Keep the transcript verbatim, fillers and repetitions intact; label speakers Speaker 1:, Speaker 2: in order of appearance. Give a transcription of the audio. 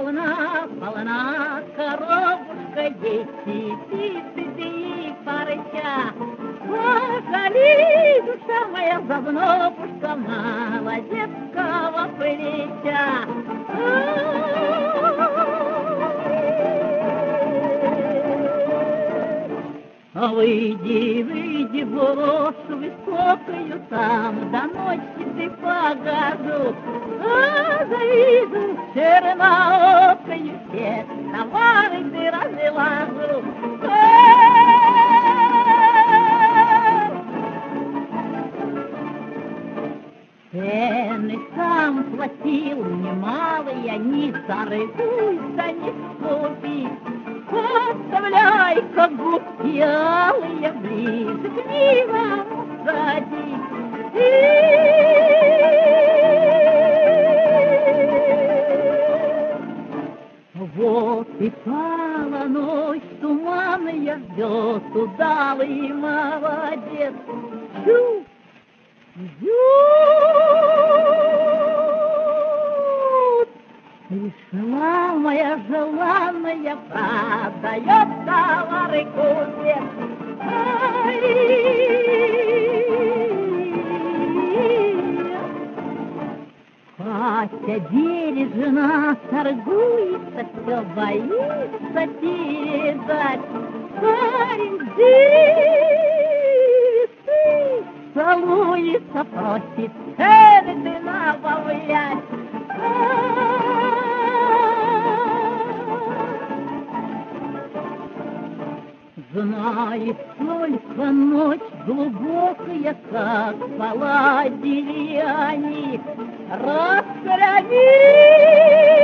Speaker 1: полна, полна коробушка есть, сидит и парыча. Пожалей, душа моя, завнобушка, молодецкого плеча. Выйди, выйди в рощу высокую, там до ночи ты погожу. А завиду черноокою, все товары ты разложу. Цены сам платил немалые, не торгуйся, не скупи. Поставляй-ка губки алые ближе к милому сади. Вот и пала ночь туманная, ждет удалый молодец. Чу! Ждет! Пришла моя желанная, продает товары купец. Хотя бережно торгуется, все боится передать. Парень дышит, целуется, просит цены ты набавлять. Знает только ночь глубокая, как спала деревни, раскрани.